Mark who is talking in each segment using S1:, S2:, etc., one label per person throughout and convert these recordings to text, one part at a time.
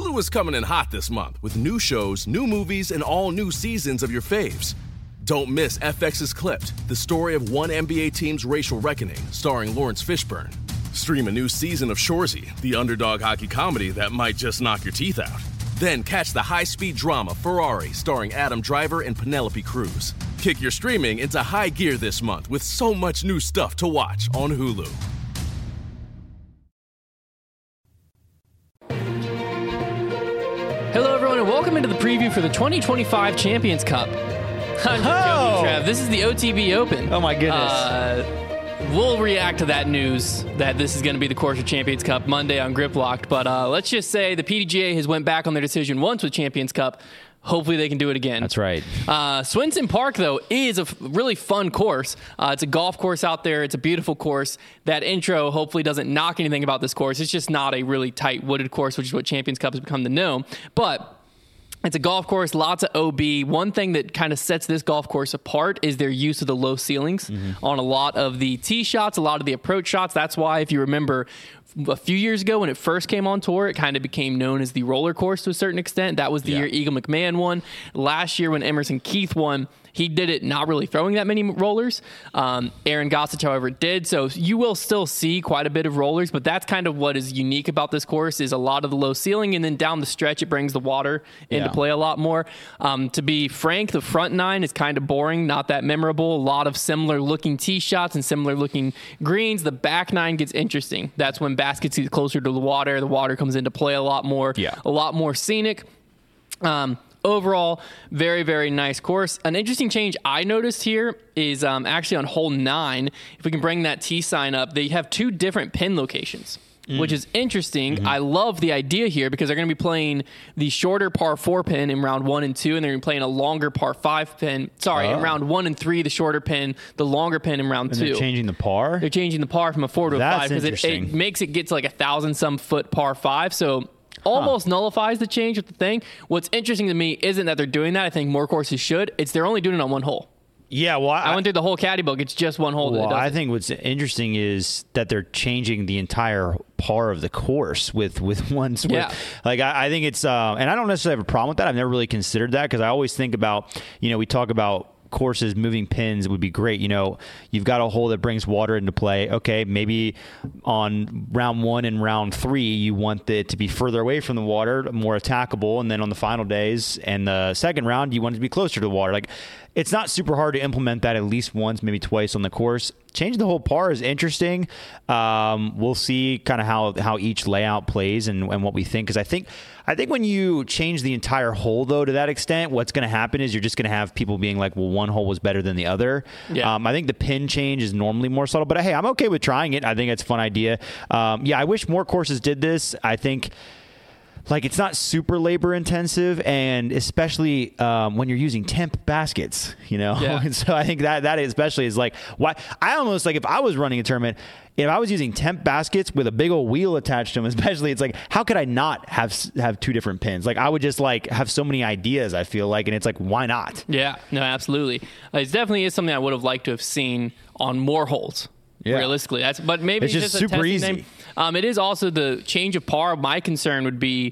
S1: Hulu is coming in hot this month with new shows, new movies, and all new seasons of your faves. Don't miss FX's Clipped, the story of one NBA team's racial reckoning, starring Lawrence Fishburne. Stream a new season of Shoresy, the underdog hockey comedy that might just knock your teeth out. Then catch the high-speed drama Ferrari, starring Adam Driver and Penelope Cruz. Kick your streaming into high gear this month with so much new stuff to watch on Hulu.
S2: Hello, everyone, and welcome into the preview for the 2025 Champions Cup. I'm just joking, Trev. This is the OTB Open.
S3: Oh, my goodness.
S2: We'll react to that news that this is going to be the course of Champions Cup Monday on Grip Locked. But let's just say the PDGA has went back on their decision once with Champions Cup. Hopefully they can do it again.
S3: That's right.
S2: Swenson Park, though, is a really fun course. It's a golf course out there. It's a beautiful course. That intro hopefully doesn't knock anything about this course. It's just not a really tight wooded course, which is what Champions Cup has become to know. But it's a golf course, lots of OB. One thing that kind of sets this golf course apart is their use of the low ceilings on a lot of the tee shots, a lot of the approach shots. That's why, if you remember, a few years ago when it first came on tour, it kind of became known as the roller course to a certain extent. That was the year Eagle McMahon won. Last year when Emerson Keith won, he did it not really throwing that many rollers. Aaron Gossage, however, did. So you will still see quite a bit of rollers, but that's kind of what is unique about this course is a lot of the low ceiling, and then down the stretch, it brings the water into play a lot more. To be frank, the front nine is kind of boring, not that memorable. A lot of similar looking tee shots and similar looking greens. The back nine gets interesting. That's when baskets get closer to the water comes into play a lot more. A lot more scenic. Overall, very, very nice course. An interesting change I noticed here is actually on hole 9. If we can bring that tee sign up, they have 2 different pin locations, which is interesting. I love the idea here because they're going to be playing the shorter par 4 pin in round 1 and 2, and they're going to be playing a longer par 5 pin. In round 1 and 3, the shorter pin, the longer pin in round 2.
S3: They're changing the par?
S2: They're changing the par from a 4 to a 5 because it makes it get to like 1,000-some foot par 5. So almost nullifies the change with the thing. What's interesting to me isn't that they're doing that. I think more courses should. It's they're only doing it on one hole.
S3: Yeah, well,
S2: I went through the whole caddy book. It's just one hole.
S3: Well, I think what's interesting is that they're changing the entire par of the course with one swing.
S2: Yeah.
S3: Like, I think it's, and I don't necessarily have a problem with that. I've never really considered that because I always think about, we talk about courses moving pins would be great. You've got a hole that brings water into play. Okay, maybe on round 1 and round 3 you want it to be further away from the water, more attackable, and then on the final days and the second round you want it to be closer to the water. Like, it's not super hard to implement that at least once, maybe twice on the course. Changing the whole par is interesting. We'll see kind of how each layout plays and what we think. Because I think when you change the entire hole, though, to that extent, what's going to happen is you're just going to have people being like, well, one hole was better than the other. Yeah. I think the pin change is normally more subtle. But, hey, I'm okay with trying it. I think it's a fun idea. I wish more courses did this. I think it's not super labor intensive, and especially when you're using temp baskets, And so I think that especially is why I almost if I was running a tournament, if I was using temp baskets with a big old wheel attached to them, especially, it's how could I not have 2 different pins? I would just have so many ideas, I feel and it's why not? Yeah,
S2: no, absolutely. It definitely is something I would have liked to have seen on more holes. Yeah. Realistically, but maybe
S3: it's just super easy.
S2: It is also the change of par. My concern would be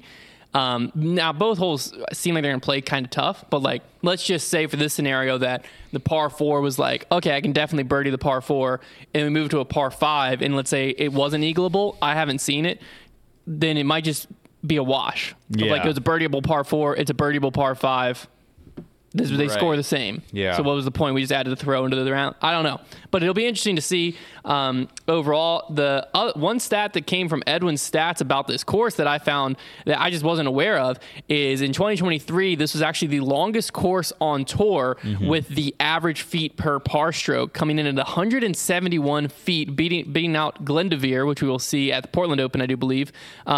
S2: now both holes seem like they're going to play kind of tough, but let's just say for this scenario that the par 4 was okay, I can definitely birdie the par 4, and we move to a par 5, and let's say it wasn't eagleable. I haven't seen it. Then it might just be a wash. Yeah. It was a birdieable par 4. It's a birdieable par 5. They score the same. Yeah. So what was the point? We just added a throw into the round. I don't know. But it'll be interesting to see overall. The one stat that came from Edwin's stats about this course that I found that I just wasn't aware of is in 2023, this was actually the longest course on tour with the average feet per par stroke coming in at 171 feet, beating out Glendoveer, which we will see at the Portland Open, I do believe,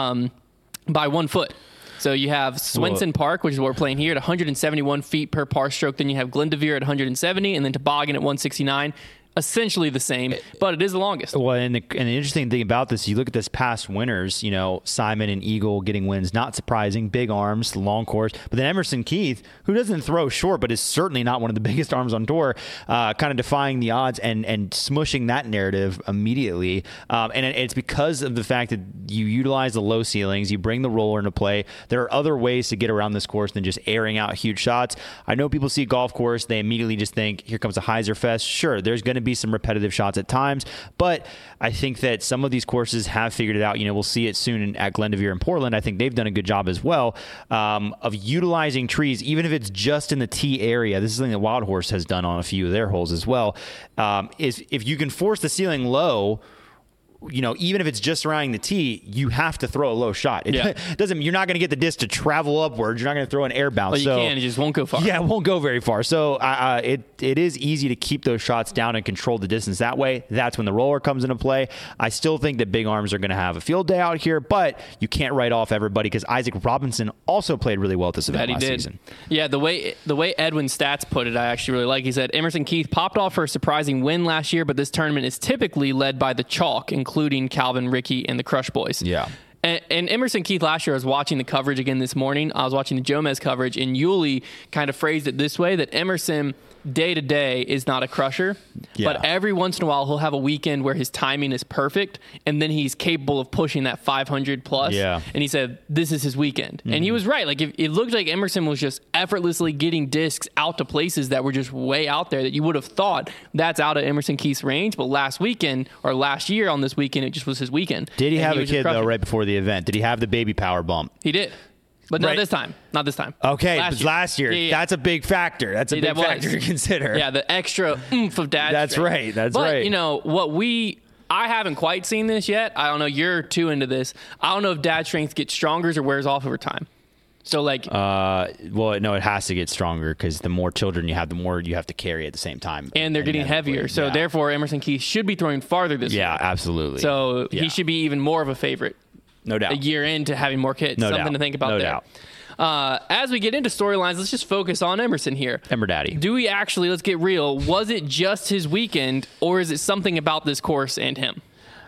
S2: by 1 foot. So you have Swenson Park, which is what we're playing here, at 171 feet per par stroke. Then you have Glendoveer at 170, and then Toboggan at 169. essentially the same, but it is the longest.
S3: Well, and the interesting thing about this, you look at this past winners, Simon and Eagle getting wins, not surprising, big arms, long course. But then Emerson Keith, who doesn't throw short, but is certainly not one of the biggest arms on tour, kind of defying the odds and smushing that narrative immediately. And it's because of the fact that you utilize the low ceilings, you bring the roller into play. There are other ways to get around this course than just airing out huge shots. I know people see golf course, they immediately just think, here comes a hyzer fest. Sure, there's going to be some repetitive shots at times, but I think that some of these courses have figured it out. We'll see it soon at Glendoveer and Portland. I think they've done a good job as well of utilizing trees, even if it's just in the tee area. This is something that Wild Horse has done on a few of their holes as well. Is if you can force the ceiling low, even if it's just surrounding the tee, you have to throw a low shot. It doesn't. You're not going to get the disc to travel upwards. You're not going to throw an air bounce.
S2: Well, you can. It just won't go far.
S3: Yeah, it won't go very far. So it is easy to keep those shots down and control the distance that way. That's when the roller comes into play. I still think that big arms are going to have a field day out here, but you can't write off everybody because Isaac Robinson also played really well at this event last season.
S2: Yeah, the way Edwin Stats put it, I actually really like. He said Emerson Keith popped off for a surprising win last year, but this tournament is typically led by the chalk, including Calvin, Ricky, and the Crush Boys.
S3: Yeah.
S2: And Emerson Keith last year, I was watching the coverage again this morning. I was watching the Jomez coverage, and Yuli kind of phrased it this way, that Emerson day to day is not a crusher, but every once in a while he'll have a weekend where his timing is perfect, and then he's capable of pushing that 500 plus.
S3: Yeah.
S2: And he said this is his weekend, and he was right. Like it looked like Emerson was just effortlessly getting discs out to places that were just way out there that you would have thought that's out of Emerson Keith's range. But last year on this weekend, it just was his weekend.
S3: Did he have a kid though right before the event? Did he have the baby power bump?
S2: He did. But not this time. Not this time.
S3: Okay, last year. Yeah. That's a big factor. That's a big factor to consider.
S2: Yeah, the extra oomph of dad
S3: That's
S2: strength.
S3: right. That's
S2: but,
S3: right.
S2: I haven't quite seen this yet. I don't know. You're too into this. I don't know if dad strength gets stronger or wears off over time. So,
S3: no, it has to get stronger because the more children you have, the more you have to carry at the same time.
S2: And they're getting heavier. So, therefore, Emerson Keith should be throwing farther this year.
S3: Yeah, absolutely.
S2: So, he should be even more of a favorite.
S3: No doubt.
S2: A year into having more kids.
S3: No
S2: Something
S3: doubt.
S2: to think about
S3: no
S2: there.
S3: Doubt.
S2: As we get into storylines, let's just focus on Emerson here.
S3: Emmer Daddy.
S2: Do we actually, let's get real, was it just his weekend, or is it something about this course and him?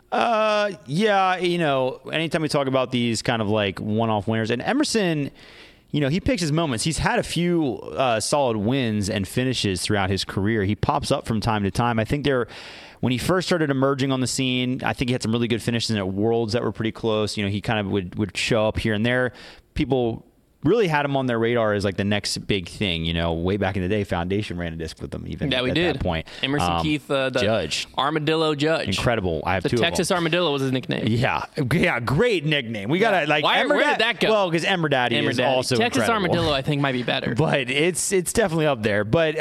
S3: Yeah, anytime we talk about these kind of like one-off winners, and Emerson, he picks his moments. He's had a few solid wins and finishes throughout his career. He pops up from time to time. I think when he first started emerging on the scene, I think he had some really good finishes at Worlds that were pretty close. He kind of would show up here and there. People really had him on their radar as like the next big thing. Way back in the day, Foundation ran a disc with him even at that point.
S2: Emerson Keith, the
S3: Judge.
S2: Armadillo Judge.
S3: Incredible. I have two of them.
S2: The Texas Armadillo was his nickname.
S3: Yeah, great nickname. We got to
S2: where did that go?
S3: Well, because Emmer Daddy is also
S2: Texas
S3: incredible.
S2: Armadillo, I think, might be better.
S3: But it's definitely up there. But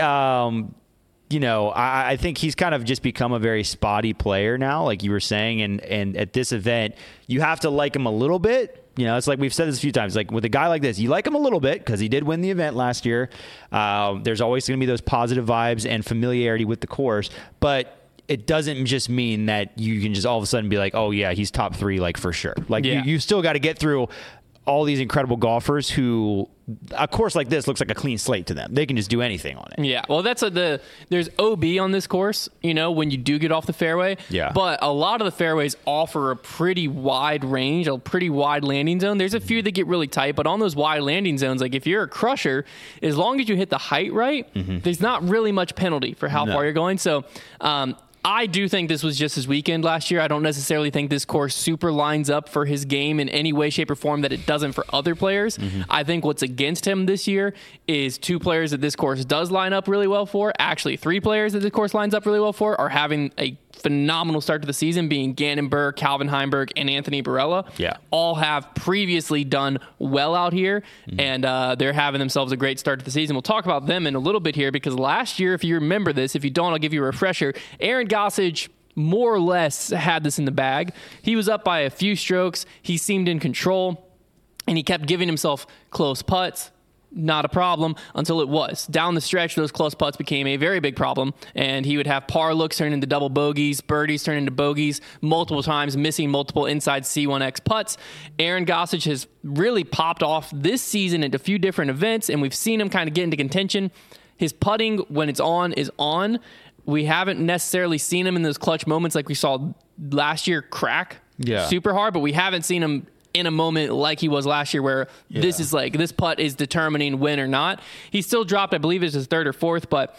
S3: I think he's kind of just become a very spotty player now, like you were saying. And at this event, you have to like him a little bit. It's like we've said this a few times. Like with a guy like this, you like him a little bit because he did win the event last year. There's always going to be those positive vibes and familiarity with the course. But it doesn't just mean that you can just all of a sudden be like, oh, yeah, he's top 3, like for sure. Like you still got to get through all these incredible golfers who a course like this looks like a clean slate to them. They can just do anything on it.
S2: Yeah, well, there's OB on this course, when you do get off the fairway.
S3: Yeah.
S2: But a lot of the fairways offer a pretty wide range, a pretty wide landing zone. There's a few that get really tight, but on those wide landing zones, like if you're a crusher, as long as you hit the height right, there's not really much penalty for how far you're going. So, I do think this was just his weekend last year. I don't necessarily think this course super lines up for his game in any way, shape, or form that it doesn't for other players. I think what's against him this year is 2 players that this course does line up really well for. Actually, 3 players that the course lines up really well for are having a phenomenal start to the season, being Gannon Buhr, Calvin Heimberg, and Anthony Barella.
S3: Yeah.
S2: All have previously done well out here, and they're having themselves a great start to the season. We'll talk about them in a little bit here, because last year, if you remember this, if you don't, I'll give you a refresher. Aaron Gossage more or less had this in the bag. He was up by a few strokes. He seemed in control, and he kept giving himself close putts. Not a problem until it was. Down the stretch, those close putts became a very big problem, and he would have par looks turn into double bogeys, birdies turn into bogeys multiple times, missing multiple inside C1X putts. Aaron Gossage has really popped off this season at a few different events, and we've seen him kind of get into contention. His putting, when it's on, is on, we haven't necessarily seen him in those clutch moments like we saw last year crack super hard, but we haven't seen him in a moment like he was last year where this is like, this putt is determining win or not. He still dropped, I believe it's his third or fourth, but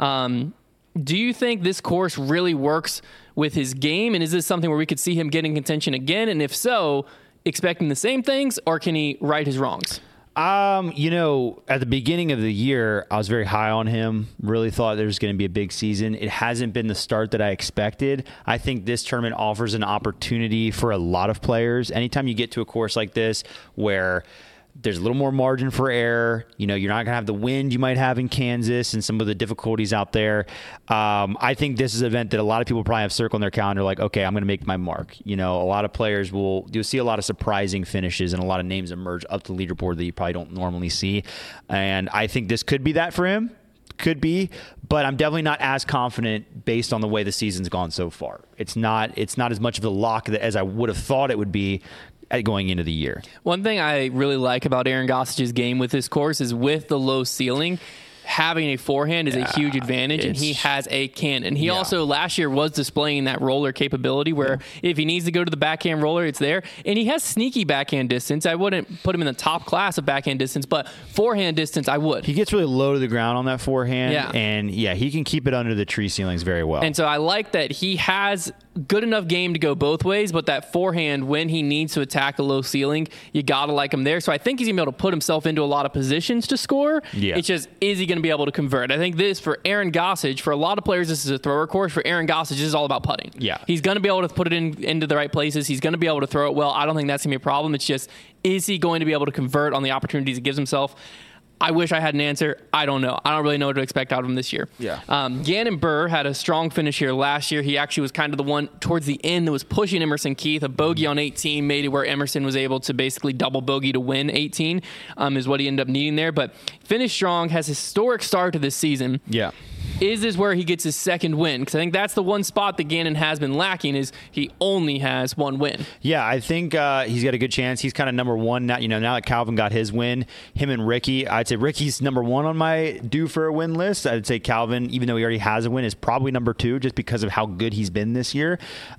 S2: do you think this course really works with his game? And is this something where we could see him getting contention again? And if so, expecting the same things, or can he right his wrongs?
S3: You know, at the beginning of the year, I was very high on him. Really thought there was going to be a big season. It hasn't been the start that I expected. I think this tournament offers an opportunity for a lot of players. Anytime you get to a course like this where there's a little more margin for error, you know, you're not going to have the wind you might have in Kansas and some of the difficulties out there. I think this is an event that a lot of people probably have circled on their calendar like, okay, I'm going to make my mark. You know, a lot of players you'll see a lot of surprising finishes and a lot of names emerge up the leaderboard that you probably don't normally see. And I think this could be that for him. Could be, but I'm definitely not as confident based on the way the season's gone so far. It's not as much of a lock as I would have thought it would be going into the year.
S2: One thing I really like about Aaron Gossage's game with this course is with the low ceiling, having a forehand is a huge advantage, and he has a cannon. He also last year was displaying that roller capability where if he needs to go to the backhand roller, it's there. And he has sneaky backhand distance. I wouldn't put him in the top class of backhand distance, but forehand distance, I would.
S3: He gets really low to the ground on that forehand, and he can keep it under the tree ceilings very well.
S2: And so I like that he has good enough game to go both ways, but that forehand, when he needs to attack a low ceiling, you got to like him there. So I think he's going to be able to put himself into a lot of positions to score. It's just, is he going to be able to convert? I think this, for Aaron Gossage, for a lot of players, this is a thrower course. For Aaron Gossage, this is all about putting. He's going to be able to put it into the right places. He's going to be able to throw it well. I don't think that's going to be a problem. It's just, is he going to be able to convert on the opportunities he gives himself? I wish I had an answer. I don't know. I don't really know what to expect out of him this year. Gannon Buhr had a strong finish here last year. He actually was kind of the one towards the end that was pushing Emerson Keith. A bogey on 18 made it where Emerson was able to basically double bogey to win 18 is what he ended up needing there. But finished strong, has a historic start to this season. Is this where he gets his second win? Because I think that's the one spot that Gannon has been lacking, is he only has one win.
S3: I think he's got a good chance. He's kind of number one now. You know, now that Calvin got his win, him and Ricky, I'd say Ricky's number one on my due for a win list. I'd say Calvin, even though he already has a win, is probably number two just because of how good he's been this year.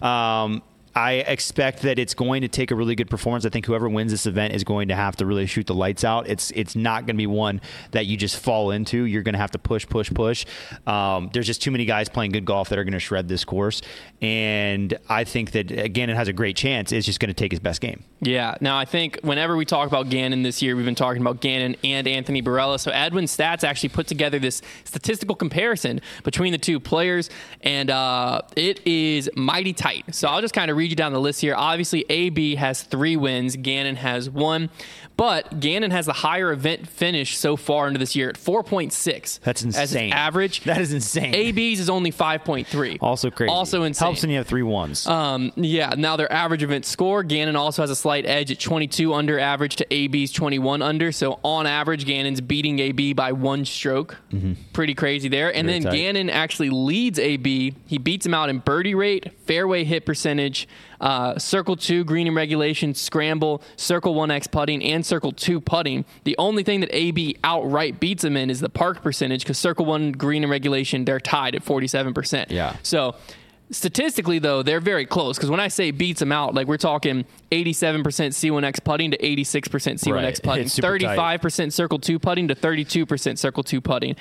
S3: I expect that it's going to take a really good performance. I think whoever wins this event is going to have to really shoot the lights out. It's not going to be one that you just fall into. You're going to have to push. There's just too many guys playing good golf that are going to shred this course. And I think that, again, it has a great chance. It's just going to take his best game. Now,
S2: I think whenever we talk about Gannon this year, we've been talking about Gannon and Anthony Barela. So Edwin Stats actually put together this statistical comparison between the two players, and it is mighty tight. So I'll just kind of read you down the list here. Obviously, AB has 3 wins. Gannon has 1. But Gannon has the higher event finish so far into this year at 4.6.
S3: That's insane.
S2: As his average.
S3: That is insane.
S2: AB's is only 5.3.
S3: Also crazy.
S2: Also insane.
S3: Helps when you have 3 ones.
S2: Now their average event score, Gannon also has a slight edge at 22 under average to AB's 21 under. So on average, Gannon's beating AB by 1 stroke. Pretty crazy there. And then Gannon actually leads AB. He beats him out in birdie rate, fairway hit percentage, Circle 2 green and regulation, scramble, Circle 1X putting, and Circle 2 putting. The only thing that AB outright beats him in is the park percentage, because Circle 1 green and regulation, they're tied at 47%. So statistically, though, they're very close, because when I say beats him out, like we're talking 87% C1X putting to 86% C1X putting, 35% Circle 2 putting to 32% Circle 2 putting.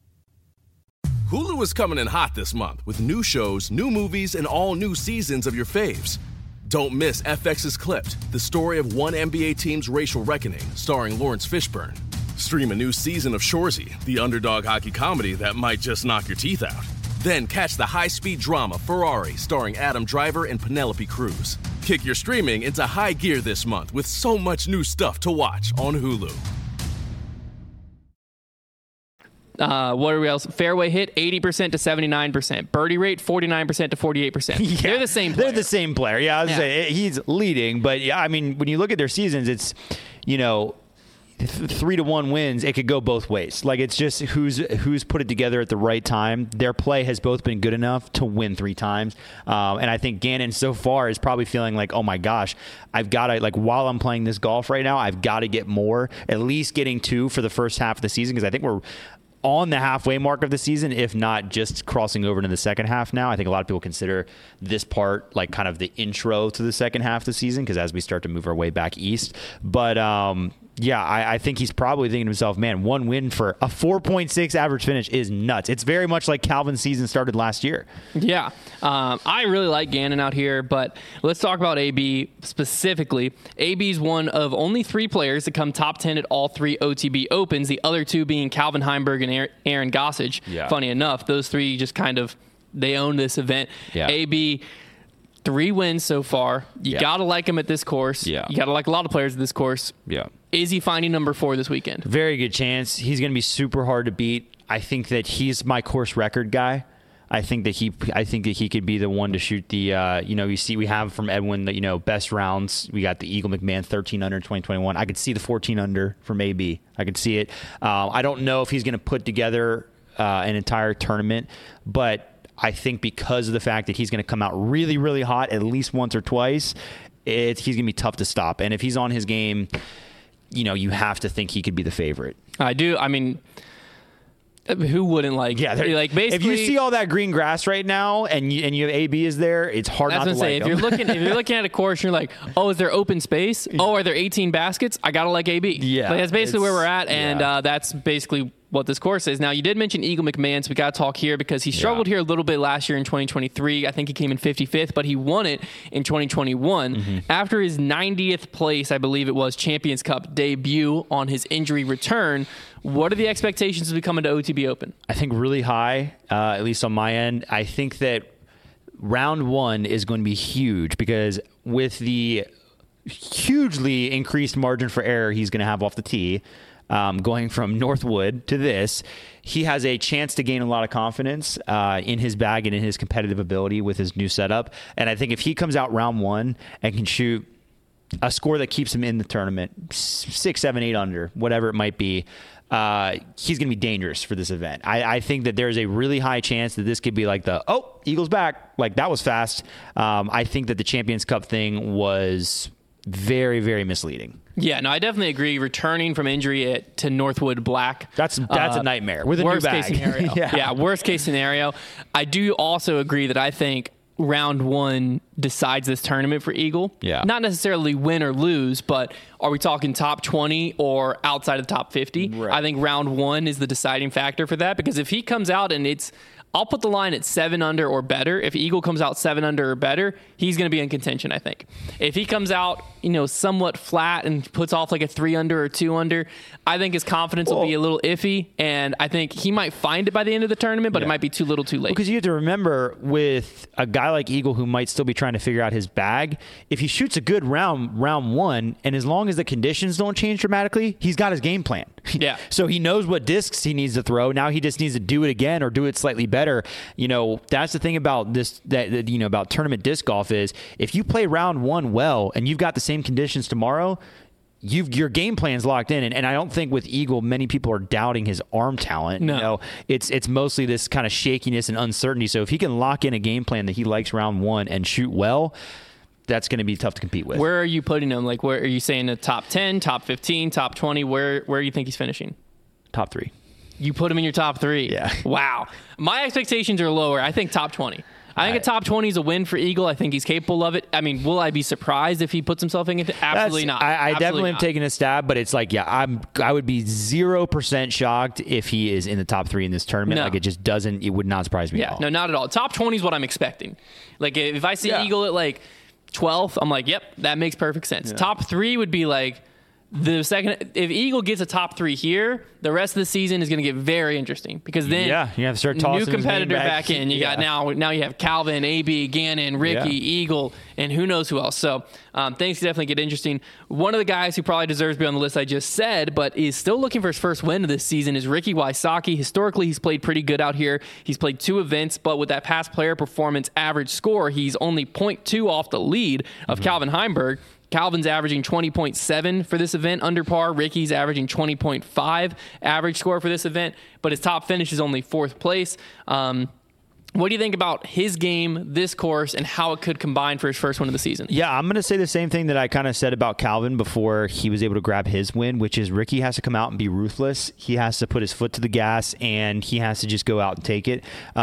S1: Hulu is coming in hot this month with new shows, new movies, and all new seasons of your faves. Don't miss FX's Clipped, the story of one NBA team's racial reckoning, starring Lawrence Fishburne. Stream a new season of Shoresy, the underdog hockey comedy that might just knock your teeth out. Then catch the high-speed drama Ferrari, starring Adam Driver and Penelope Cruz. Kick your streaming into high gear this month with so much new stuff to watch on Hulu.
S2: What are we else? Fairway hit 80% to 79%. Birdie rate 49% to 48%. They're the same player.
S3: They're the same player. I was say he's leading, but I mean, when you look at their seasons, it's 3-1 wins. It could go both ways. Like, it's just who's put it together at the right time. Their play has both been good enough to win 3 times. And I think Gannon so far is probably feeling like, oh my gosh, I've got to, like, while I'm playing this golf right now, I've got to get more, at least getting 2 for the first half of the season, because I think we're on the halfway mark of the season, if not just crossing over into the second half now. I think a lot of people consider this part like kind of the intro to the second half of the season, because as we start to move our way back east. But yeah, I think he's probably thinking to himself, man, one win for a 4.6 average finish is nuts. It's very much like Calvin's season started last year.
S2: Yeah. I really like Gannon out here, but let's talk about AB specifically. AB's one of only 3 players to come top 10 at all 3 OTB Opens, the other 2 being Calvin Heimberg and Aaron Gossage.
S3: Yeah.
S2: Funny enough, those 3 just kind of, they own this event.
S3: Yeah.
S2: AB, 3 wins so far. You got to like him at this course.
S3: Yeah.
S2: You got to like a lot of players at this course.
S3: Yeah.
S2: Is he finding number 4 this weekend?
S3: Very good chance. He's going to be super hard to beat. I think that he's my course record guy. I think that he could be the one to shoot the, you see, we have from Edwin the, best rounds. We got the Eagle McMahon 13 under in 2021. I could see the 14 under from AB. I could see it. I don't know if he's going to put together an entire tournament, but I think because of the fact that he's going to come out really, really hot at least once or twice, he's going to be tough to stop. And if he's on his game, you have to think he could be the favorite.
S2: I do. I mean, who wouldn't like?
S3: Yeah,
S2: like basically,
S3: if you see all that green grass right now, and you have AB is there, it's hard not to like him.
S2: If you're looking at a course, you're like, oh, is there open space? Oh, are there 18 baskets? I gotta like AB.
S3: Yeah,
S2: that's basically where we're at, and that's basically what this course is. Now, you did mention Eagle McMahon, so we got to talk here because he struggled here a little bit last year in 2023. I think he came in 55th, but he won it in 2021 after his 90th place, I believe it was, Champions Cup debut on his injury return. What are the expectations as we come into OTB Open?
S3: I think really high, at least on my end. I think that round 1 is going to be huge because with the hugely increased margin for error he's going to have off the tee, going from Northwood to this, he has a chance to gain a lot of confidence in his bag and in his competitive ability with his new setup. And I think if he comes out round 1 and can shoot a score that keeps him in the tournament, 6, 7, 8 under, whatever it might be, he's going to be dangerous for this event. I think that there's a really high chance that this could be like Eagles back. Like, that was fast. I think that the Champions Cup thing was very, very misleading.
S2: Yeah, no, I definitely agree. Returning from injury to Northwood Black.
S3: That's a nightmare with a new bag.
S2: Worst case scenario. yeah, worst case scenario. I do also agree that I think round 1 decides this tournament for Eagle.
S3: Yeah. Not
S2: necessarily win or lose, but are we talking top 20 or outside of the top 50?
S3: Right.
S2: I think round 1 is the deciding factor for that, because if he comes out and I'll put the line at 7 under or better. If Eagle comes out 7 under or better, he's going to be in contention, I think. If he comes out, somewhat flat and puts off like a 3 under or 2 under, I think his confidence will be a little iffy, and I think he might find it by the end of the tournament, but it might be too little too late.
S3: Because you have to remember, with a guy like Eagle who might still be trying to figure out his bag, if he shoots a good round 1, and as long as the conditions don't change dramatically, he's got his game plan.
S2: Yeah.
S3: So he knows what discs he needs to throw. Now he just needs to do it again or do it slightly better. That's the thing about this, about tournament disc golf is if you play round 1 well and you've got the same conditions tomorrow, your game plan's locked in. And I don't think with Eagle, many people are doubting his arm talent.
S2: No.
S3: It's mostly this kind of shakiness and uncertainty. So if he can lock in a game plan that he likes round 1 and shoot well, that's going to be tough to compete with.
S2: Where are you putting him? Like, where are you saying the top 10, top 15, top 20? Where do you think he's finishing?
S3: Top 3.
S2: You put him in your top 3?
S3: Yeah.
S2: Wow. My expectations are lower. I think top 20. I think a top 20 is a win for Eagle. I think he's capable of it. I mean, will I be surprised if he puts himself in it? Absolutely not.
S3: I definitely am taking a stab, but it's like, I would be 0% shocked if he is in the top 3 in this tournament.
S2: No.
S3: Like, it would not surprise me at all.
S2: No, not at all. Top 20 is what I'm expecting. Like, if I see Eagle at like 12th, I'm like, yep, that makes perfect sense. Yeah. Top 3 would be like the second. If Eagle gets a top 3 here, the rest of the season is going to get very interesting, because then
S3: you have to start tossing
S2: new competitor back in. You got now you have Calvin, AB, Gannon, Ricky, Eagle, and who knows who else. So things definitely get interesting. One of the guys who probably deserves to be on the list I just said, but is still looking for his first win of this season, is Ricky Wysocki. Historically, he's played pretty good out here. He's played 2 events, but with that past player performance average score, he's only 0.2 off the lead of Calvin Heimberg. Calvin's averaging 20.7 for this event under par. Ricky's averaging 20.5 average score for this event, but his top finish is only 4th place. What do you think about his game, this course, and how it could combine for his first win of the season?
S3: Yeah, I'm going to say the same thing that I kind of said about Calvin before he was able to grab his win, which is Ricky has to come out and be ruthless. He has to put his foot to the gas, and he has to just go out and take it.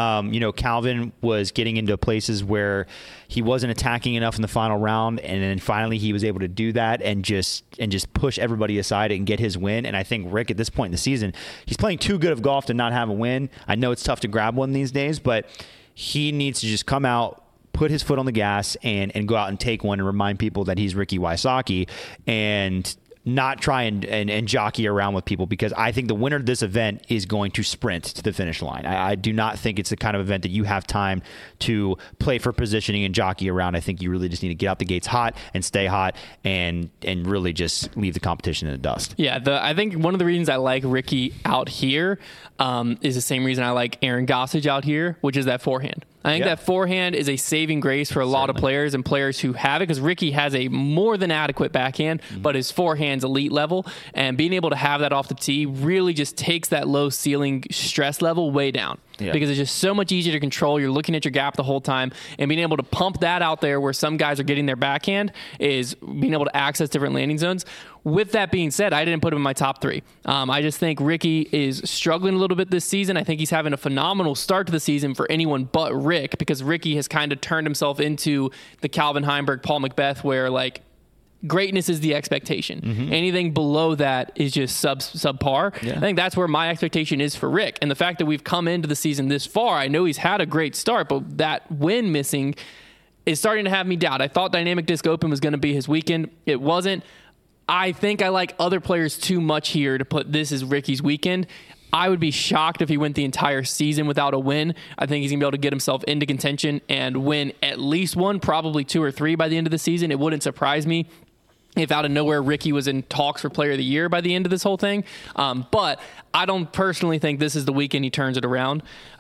S3: Calvin was getting into places where he wasn't attacking enough in the final round, and then finally he was able to do that and just push everybody aside and get his win. And I think Rick, at this point in the season, he's playing too good of golf to not have a win. I know it's tough to grab one these days, but he needs to just come out, put his foot on the gas, and go out and take one and remind people that he's Ricky Wysocki and not try and jockey around with people, because I think the winner of this event is going to sprint to the finish line. I do not think it's the kind of event that you have time to play for positioning and jockey around. I think you really just need to get out the gates hot and stay hot and really just leave the competition in the dust.
S2: Yeah, I think one of the reasons I like Ricky out here is the same reason I like Aaron Gossage out here, which is that forehand. I think that forehand is a saving grace for a lot of players and players who have it, because Ricky has a more than adequate backhand, but his forehand's elite level, and being able to have that off the tee really just takes that low ceiling stress level way down. Yeah. Because it's just so much easier to control. You're looking at your gap the whole time, and being able to pump that out there where some guys are getting their backhand is being able to access different landing zones. With that being said, I didn't put him in my top 3. I just think Ricky is struggling a little bit this season. I think he's having a phenomenal start to the season for anyone but Rick, because Ricky has kind of turned himself into the Calvin Heimburg, Paul McBeth, where greatness is the expectation. Mm-hmm. Anything below that is just subpar. Yeah. I think that's where my expectation is for Rick. And the fact that we've come into the season this far, I know he's had a great start, but that win missing is starting to have me doubt. I thought Dynamic Disc Open was going to be his weekend. It wasn't. I think I like other players too much here to put this as Ricky's weekend. I would be shocked if he went the entire season without a win. I think he's going to be able to get himself into contention and win at least one, probably 2 or 3 by the end of the season. It wouldn't surprise me if out of nowhere Ricky was in talks for Player of the Year by the end of this whole thing. But I don't personally think this is the weekend he turns it around.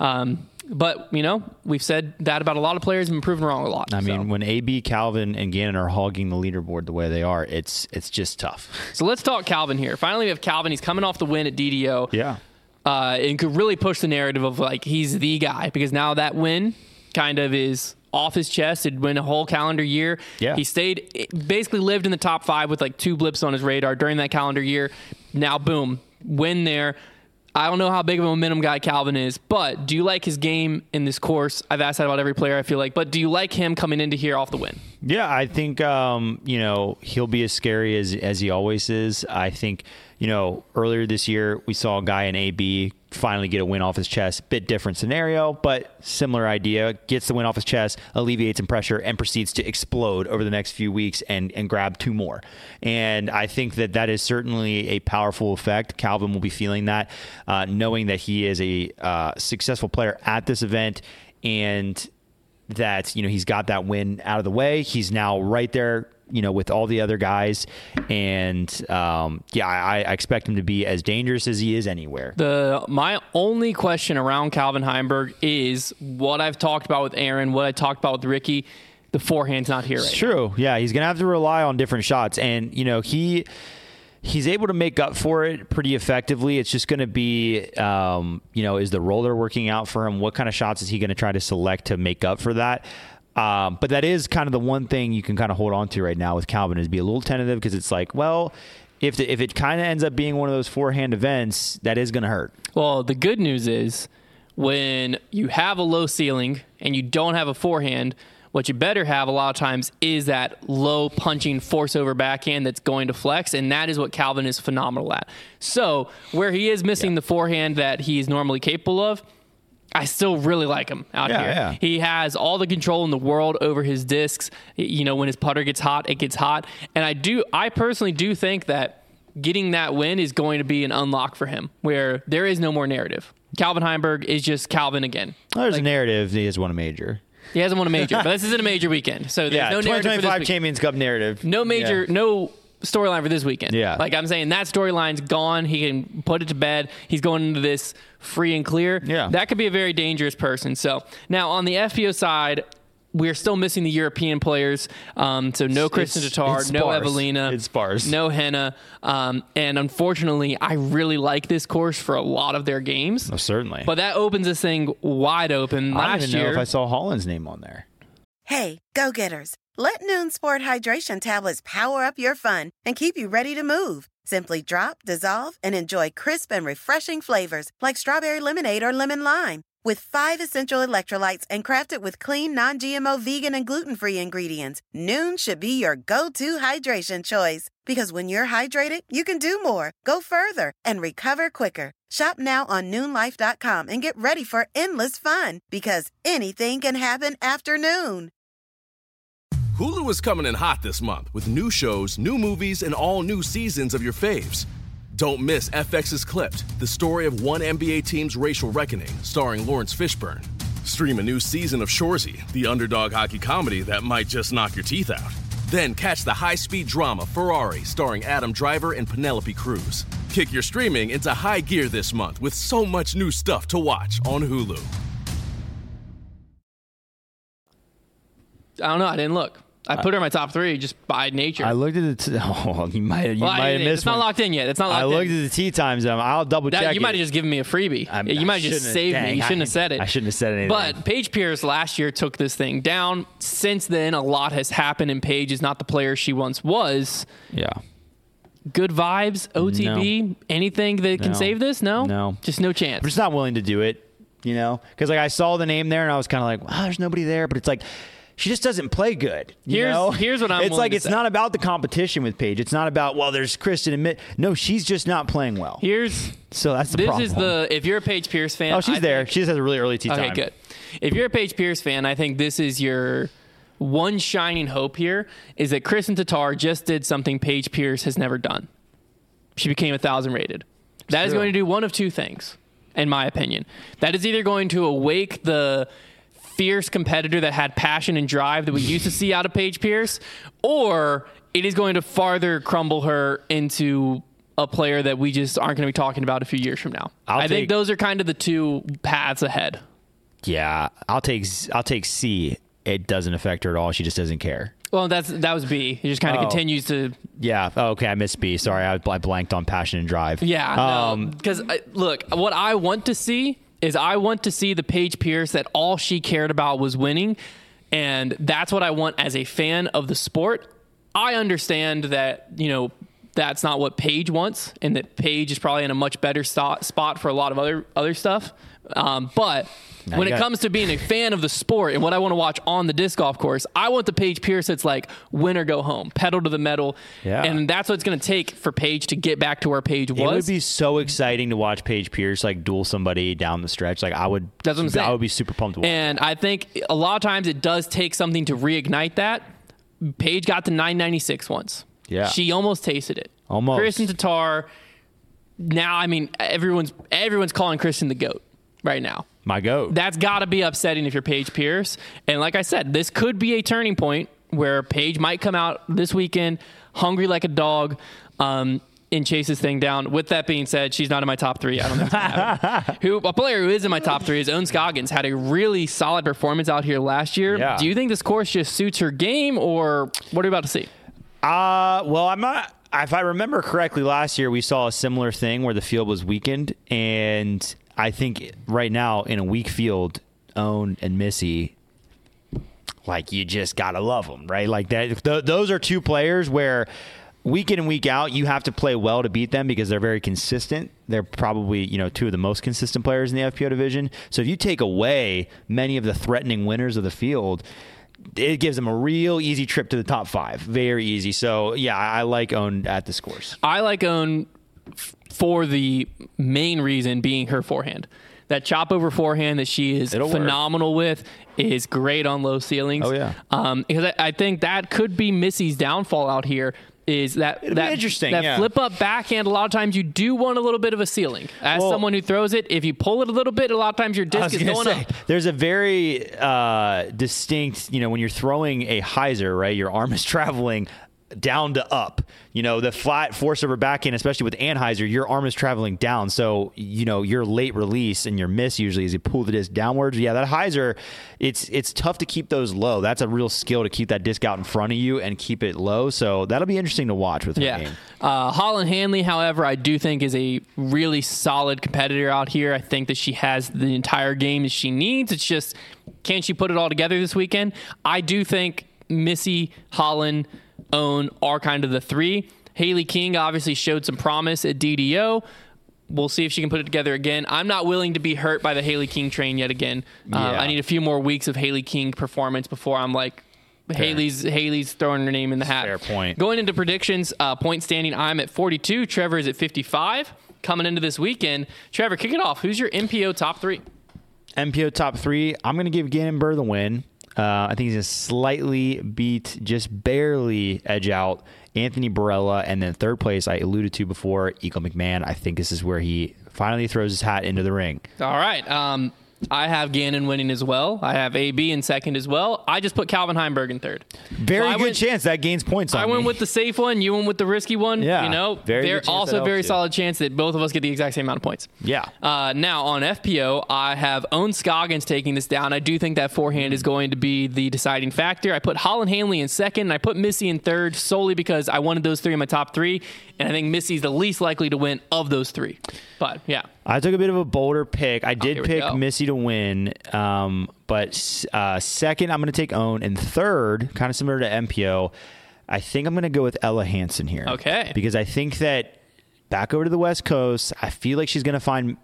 S2: But, we've said that about a lot of players and been proven wrong a lot.
S3: I mean, when AB, Calvin, and Gannon are hogging the leaderboard the way they are, it's just tough.
S2: So let's talk Calvin here. Finally, we have Calvin. He's coming off the win at DDO.
S3: Yeah.
S2: And could really push the narrative of, he's the guy, because now that win kind of is off his chest. It'd win a whole calendar year.
S3: Yeah.
S2: He basically lived in the top 5 with 2 blips on his radar during that calendar year. Now, boom, win there. I don't know how big of a momentum guy Calvin is, but do you like his game in this course? I've asked that about every player, I feel like. But do you like him coming into here off the win?
S3: Yeah, I think, he'll be as scary as he always is. I think, earlier this year, we saw a guy in AB finally get a win off his chest. Bit different scenario, but similar idea. Gets the win off his chest, alleviates some pressure, and proceeds to explode over the next few weeks and grab 2 more. And I think that is certainly a powerful effect. Calvin will be feeling that, knowing that he is a successful player at this event, and that he's got that win out of the way. He's now right there, with all the other guys. And I expect him to be as dangerous as he is anywhere.
S2: My only question around Calvin Heimburg is what I've talked about with Aaron, what I talked about with Ricky. The forehand's not here right now.
S3: It's true. Yeah, he's going to have to rely on different shots. And, he's able to make up for it pretty effectively. It's just going to be, is the roller working out for him? What kind of shots is he going to try to select to make up for that? But that is kind of the one thing you can kind of hold on to right now with Calvin, is be a little tentative, because it's if it kind of ends up being one of those forehand events, that is going to hurt.
S2: Well, the good news is when you have a low ceiling and you don't have a forehand, what you better have a lot of times is that low punching force over backhand that's going to flex, and that is what Calvin is phenomenal at. So where he is missing the forehand that he's normally capable of, I still really like him out here.
S3: Yeah.
S2: He has all the control in the world over his discs. When his putter gets hot, it gets hot. And I personally do think that getting that win is going to be an unlock for him, where there is no more narrative. Calvin Heimburg is just Calvin again.
S3: Well, there's a narrative. He has won a major.
S2: He hasn't won a major, but this isn't a major weekend. So there's no narrative for this
S3: 2025 Champions Cup narrative.
S2: No major, no storyline for this weekend.
S3: Yeah.
S2: I'm saying that storyline's gone. He can put it to bed. He's going into this free and clear.
S3: Yeah.
S2: That could be a very dangerous person. So now on the FPO side, we're still missing the European players. So no Kristen Tatar, no Evelina.
S3: It's sparse.
S2: No Henna. And unfortunately, I really like this course for a lot of their games.
S3: Oh, certainly.
S2: But that opens this thing wide open.
S3: I
S2: Last
S3: don't even
S2: year,
S3: know if I saw Holland's name on there.
S4: Hey, go-getters. Let Noon Sport Hydration tablets power up your fun and keep you ready to move. Simply drop, dissolve, and enjoy crisp and refreshing flavors like strawberry lemonade or lemon lime. With 5 essential electrolytes and crafted with clean, non-GMO, vegan, and gluten-free ingredients, Noon should be your go-to hydration choice. Because when you're hydrated, you can do more, go further, and recover quicker. Shop now on NoonLife.com and get ready for endless fun. Because anything can happen after noon.
S1: Hulu is coming in hot this month with new shows, new movies, and all new seasons of your faves. Don't miss FX's Clipped, the story of one NBA team's racial reckoning, starring Lawrence Fishburne. Stream a new season of Shoresy, the underdog hockey comedy that might just knock your teeth out. Then catch the high-speed drama Ferrari, starring Adam Driver and Penelope Cruz. Kick your streaming into high gear this month with so much new stuff to watch on Hulu.
S2: I don't know. I didn't look. I put her in my top 3 just by nature.
S3: I looked at the you might have missed
S2: it's not locked in yet. It's not locked in.
S3: I looked at the tee times. I'll double check.
S2: You might have just given me a freebie. You might have just saved me. You shouldn't have said it.
S3: I shouldn't have said anything.
S2: But Paige Pierce last year took this thing down. Since then, a lot has happened, and Paige is not the player she once was.
S3: Yeah.
S2: Good vibes, OTB, anything that can save this? No? Just no chance.
S3: I'm just not willing to do it, Because I saw the name there, and I was kind of like, wow, there's nobody there. But it's like, she just doesn't play good.
S2: Here's what I'm
S3: It's like it's
S2: say.
S3: not about the competition with Paige. It's not about, there's Kristen and Mitt. No, she's just not playing well. So that's the problem.
S2: If you're a Paige Pierce fan.
S3: Oh, she's there. She just has a really early tee time.
S2: Okay, good. If you're a Paige Pierce fan, I think this is your one shining hope here is that Kristen Tatar just did something Paige Pierce has never done. She became 1,000 rated. That is going to do one of two things, in my opinion. That is either going to awake the fierce competitor that had passion and drive that we used to see out of Paige Pierce, or it is going to farther crumble her into a player that we just aren't going to be talking about a few years from now. I think those are kind of the two paths ahead.
S3: Yeah, I'll take C. It doesn't affect her at all. She just doesn't care.
S2: Well, that was B. It just kind of continues to.
S3: Yeah. Oh, okay. I missed B. Sorry, I blanked on passion and drive.
S2: Yeah. Because look, what I want to see is the Paige Pierce that all she cared about was winning, and that's what I want as a fan of the sport. I understand that that's not what Paige wants, and that Paige is probably in a much better spot for a lot of other stuff. But when it comes to being a fan of the sport and what I want to watch on the disc golf course, I want the Paige Pierce that's like win or go home, pedal to the metal.
S3: Yeah.
S2: And that's what it's going to take for Paige to get back to where Paige was.
S3: It would be so exciting to watch Paige Pierce duel somebody down the stretch. That's what I'm saying. I would be super pumped to watch.
S2: And I think a lot of times it does take something to reignite that. Paige got to 996 once.
S3: Yeah.
S2: She almost tasted it.
S3: Almost.
S2: Kristen Tatar. Now, I mean, everyone's calling Kristen the GOAT right now.
S3: My GOAT.
S2: That's got to be upsetting if you're Paige Pierce. And like I said, this could be a turning point where Paige might come out this weekend hungry like a dog and chase this thing down. With that being said, she's not in my top 3. I don't think it's going to happen. A player who is in my top 3 is Ohn Scoggins. Had a really solid performance out here last year.
S3: Yeah.
S2: Do you think this course just suits her game, or what are we about to see?
S3: Well, I'm not. If I remember correctly, last year we saw a similar thing where the field was weakened, and I think right now in a weak field, Ohn and Missy, you just gotta love them, right? Like that. Those are two players where week in and week out you have to play well to beat them because they're very consistent. They're probably two of the most consistent players in the FPO division. So if you take away many of the threatening winners of the field, it gives them a real easy trip to the top 5. Very easy. So, yeah, I like Ohn at this course.
S2: I like Ohn for the main reason being her forehand. That chop over forehand that she is phenomenal with is great on low ceilings.
S3: Oh, yeah.
S2: Because I think that could be Missy's downfall out here. Is that
S3: interesting?
S2: That flip up backhand? A lot of times you do want a little bit of a ceiling. As someone who throws it, if you pull it a little bit, a lot of times your disc is going up.
S3: There's a very distinct, when you're throwing a hyzer, right? Your arm is traveling down to up. The flat force of her backhand, especially with Anheuser, your arm is traveling down. So, your late release and your miss usually is you pull the disc downwards. Yeah, that hyzer, it's tough to keep those low. That's a real skill to keep that disc out in front of you and keep it low. So that'll be interesting to watch with her game.
S2: Holyn Handley, however, I do think is a really solid competitor out here. I think that she has the entire game that she needs. It's just, can she put it all together this weekend? I do think Missy, Holyn, Ohn are kind of the three. Hailey King obviously showed some promise at DDO. We'll see if she can put it together again. I'm not willing to be hurt by the Hailey King train yet again. I need a few more weeks of Hailey King performance before I'm like, Hailey's throwing her name in the hat.
S3: Fair point.
S2: Going into predictions, point standing, I'm at 42. Trevor is at 55. Coming into this weekend, Trevor, kick it off. Who's your MPO top three?
S3: MPO top three, I'm going to give Gannon Buhr the win. I think he's going to slightly beat, just barely edge out Anthony Barella. And then third place, I alluded to before, Eagle McMahon. I think this is where he finally throws his hat into the ring.
S2: All right. I have Gannon winning as well. I have AB in second as well. I just put Calvin Heimberg in third.
S3: Very good chance that gains points on me.
S2: I went with the safe one. You went with the risky one.
S3: Yeah.
S2: Very also very solid chance that both of us get the exact same amount of points.
S3: Yeah.
S2: Now, on FPO, I have Ohn Scoggins taking this down. I do think that forehand is going to be the deciding factor. I put Holyn Handley in second, and I put Missy in third solely because I wanted those three in my top three, and I think Missy's the least likely to win of those three. But, yeah.
S3: I took a bit of a bolder pick. I did pick Missy to win, but second, I'm going to take Ohn. And third, kind of similar to MPO, I think I'm going to go with Ella Hansen here.
S2: Okay.
S3: Because I think that back over to the West Coast, I feel like she's going to find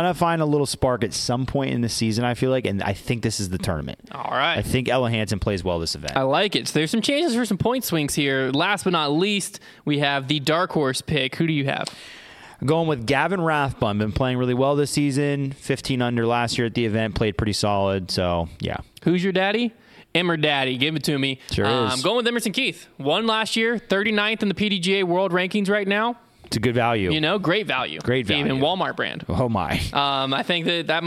S3: a little spark at some point in the season, I feel like, and I think this is the tournament.
S2: All right.
S3: I think Ella Hansen plays well this event.
S2: I like it. So there's some chances for some point swings here. Last but not least, we have the dark horse pick. Who do you have?
S3: Going with Gavin Rathbun. Been playing really well this season. 15 under last year at the event. Played pretty solid. So, yeah.
S2: Who's your daddy? Emmer Daddy. Give it to me.
S3: Sure is.
S2: I'm going with Emerson Keith. Won last year. 39th in the PDGA World Rankings right now.
S3: It's a good value.
S2: Great value.
S3: Great value.
S2: Even Walmart brand.
S3: Oh, my.
S2: I think that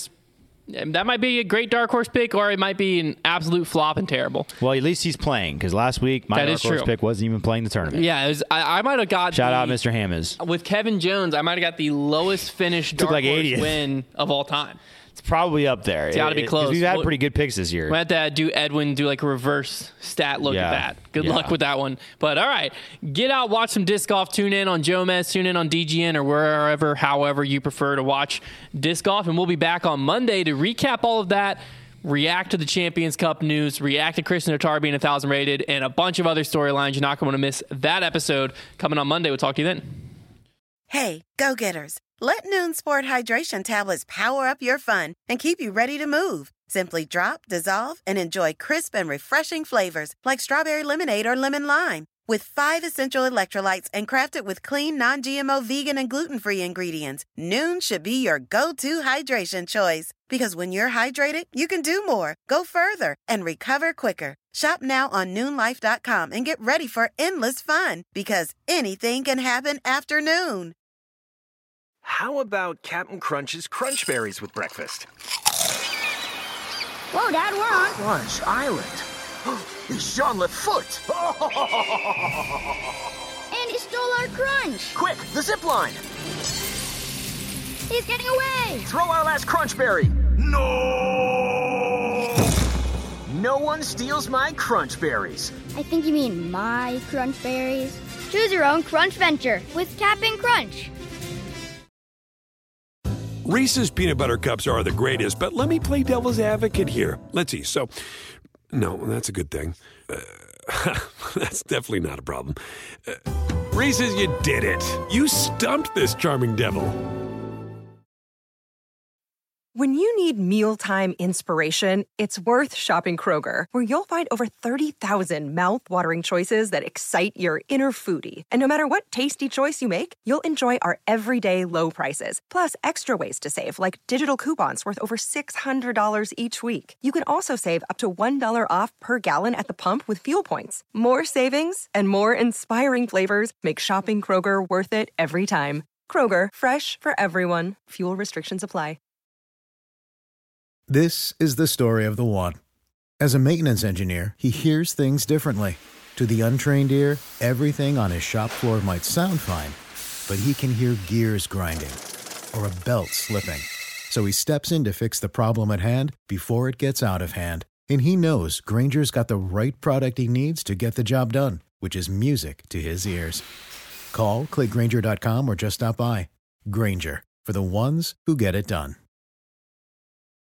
S2: might be a great dark horse pick, or it might be an absolute flop and terrible.
S3: Well, at least he's playing, because last week my dark horse pick wasn't even playing the tournament.
S2: Yeah, I might have got
S3: Shout out Mr. Hammers.
S2: With Kevin Jones, I might have got the lowest finished dark horse win of all time.
S3: It's probably up there.
S2: It's got to be close.
S3: We've had pretty good picks this year.
S2: We have to do Edwin, do like a reverse stat look at that. Good luck with that one. But all right, get out, watch some disc golf. Tune in on Jomez, tune in on DGN, or however you prefer to watch disc golf. And we'll be back on Monday to recap all of that, react to the Champions Cup news, react to Kristen Ottar being 1,000 rated, and a bunch of other storylines. You're not going to miss that episode coming on Monday. We'll talk to you then.
S4: Hey, go-getters. Let Noon Sport Hydration tablets power up your fun and keep you ready to move. Simply drop, dissolve, and enjoy crisp and refreshing flavors like strawberry lemonade or lemon lime. With 5 essential electrolytes and crafted with clean, non-GMO, vegan, and gluten-free ingredients, Noon should be your go-to hydration choice. Because when you're hydrated, you can do more, go further, and recover quicker. Shop now on NoonLife.com and get ready for endless fun. Because anything can happen after noon.
S5: How about Captain Crunch's Crunch Berries with breakfast?
S6: Whoa, Dad, we're on
S5: Crunch Island. It's Jean Lafoot.
S6: And he stole our crunch.
S5: Quick, the zip line.
S6: He's getting away.
S5: Throw our last Crunch Berry. No! No one steals my Crunch Berries.
S6: I think you mean my Crunch Berries. Choose your own Crunch venture with Cap'n Crunch.
S7: Reese's Peanut Butter Cups are the greatest, but let me play devil's advocate here. Let's see. So, no, that's a good thing. That's definitely not a problem. Reese's, you did it. You stumped this charming devil.
S8: When you need mealtime inspiration, it's worth shopping Kroger, where you'll find over 30,000 mouth-watering choices that excite your inner foodie. And no matter what tasty choice you make, you'll enjoy our everyday low prices, plus extra ways to save, like digital coupons worth over $600 each week. You can also save up to $1 off per gallon at the pump with fuel points. More savings and more inspiring flavors make shopping Kroger worth it every time. Kroger, fresh for everyone. Fuel restrictions apply.
S9: This is the story of the one. As a maintenance engineer, he hears things differently. To the untrained ear, everything on his shop floor might sound fine, but he can hear gears grinding or a belt slipping. So he steps in to fix the problem at hand before it gets out of hand. And he knows Grainger's got the right product he needs to get the job done, which is music to his ears. Call, click Grainger.com, or just stop by. Grainger, for the ones who get it done.